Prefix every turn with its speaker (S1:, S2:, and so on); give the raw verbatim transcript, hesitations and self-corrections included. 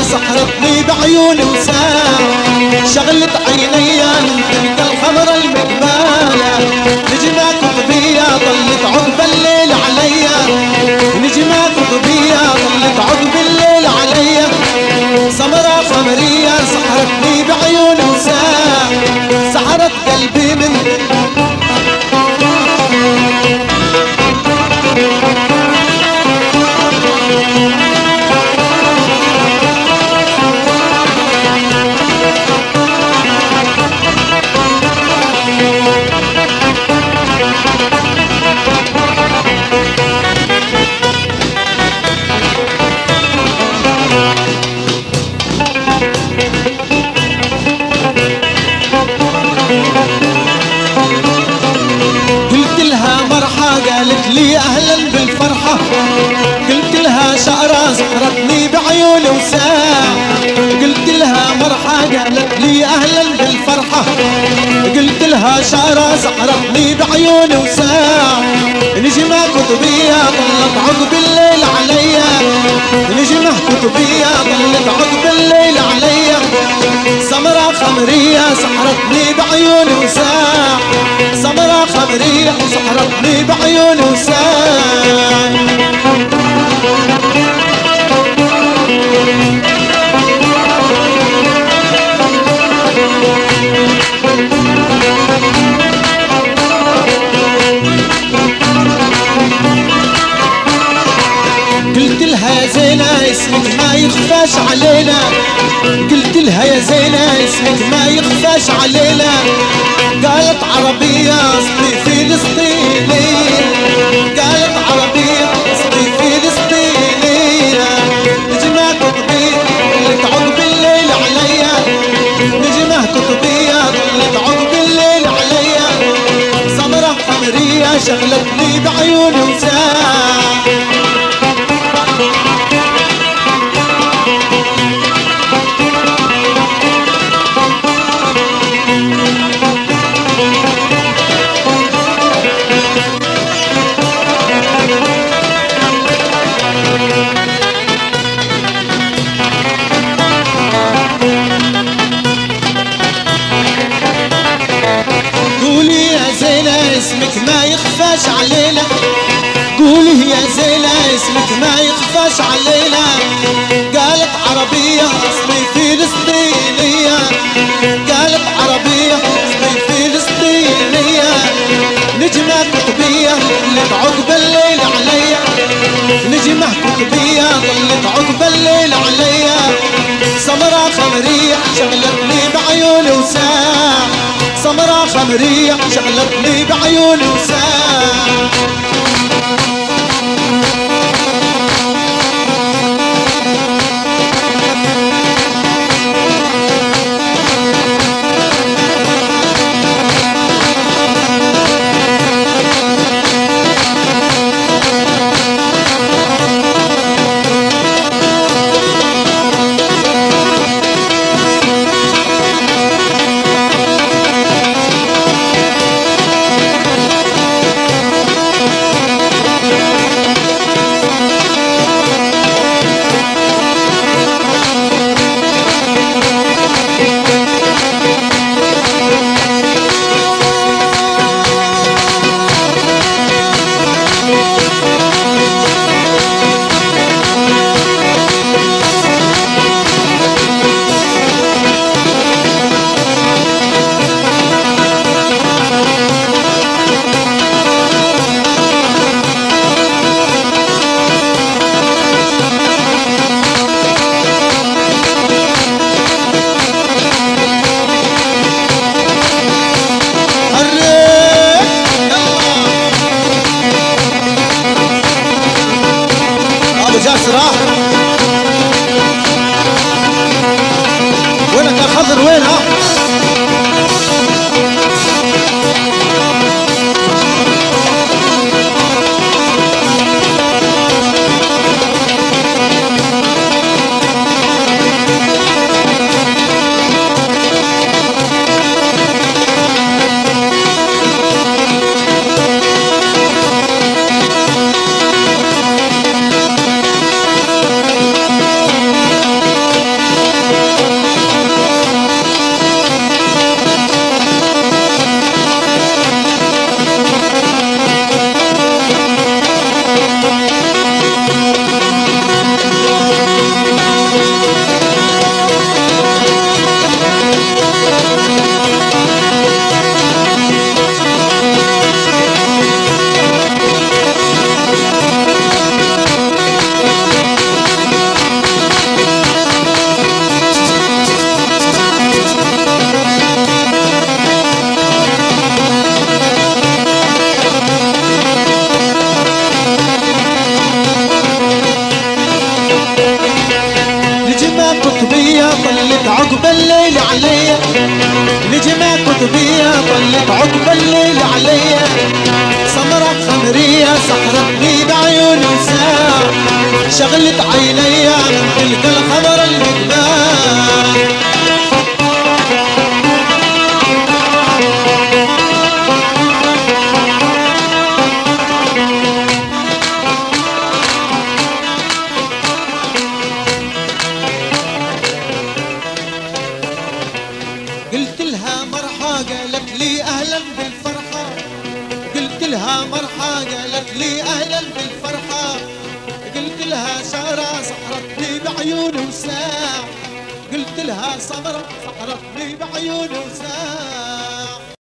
S1: سحرتني بعيوني وساعة شغلت عيني من تلك الخمرة المقبالة نجمة قطبية ظلت عقب الليل عليا نجمة قطبية ظلت عقب الليل عليا سمرة خمرية سحرتني بعيوني وساعة سحرت قلبي من قالت لي اهلا بالفرحة قلت لها شعرة سحرتني بعيوني وساعة قلت لها مرحى قالت لي اهلا بالفرحة قلت لها شعرة سحرتني بعيوني وساعة نجمة قطبية ظلت عقب الليل عليا نجمة قطبية ظلت عقب الليل عليا سمرة خمرية سحرتني بعيوني وساعة سمرة خمرية سحرتني بعيوني وساعة قلت لها يا زينة اسمك ما يخفاش علينا قلت لها يا زينة اسمك ما يخفاش علينا قالت عربية اصلي فلسطينية قالت عربية اصلي فلسطينية نجمة قطبية ظلت عقب الليل عليا نجمة قطبية ظلت عقب الليل عليا سمرة خمرية شغلتني بعيوني وساعة اسمك ما يخفاش علينا قولي يا زينة اسمك ما يخفاش علينا قالت عربية اصلي فلسطينية قالت عربية اصلي فلسطينية نجمة قطبية ظلت عقب الليل عليا نجمة قطبية ظلت عقب الليل عليا سمرة خمرية شغلتني بعيوني وساعة سمرة خمرية شغلتني بعيوني وساعة وينك يا خضر وين ها؟ قطبية طلت عقب الليل عليا، نجمة قطبية طلت عقب الليل عليا، سمرة خمرية سحرتني بعيون نساء، شغلت عينيا من تلك الخضر المقبال. قلت لها مرحى قالت لي اهلا بالفرحة، قلت لها مرحى قالت لي اهلا بالفرحة، قلت لها سارة سحرتني بعيون وساع، قلت لها سمرة سحرتني بعيون وساع.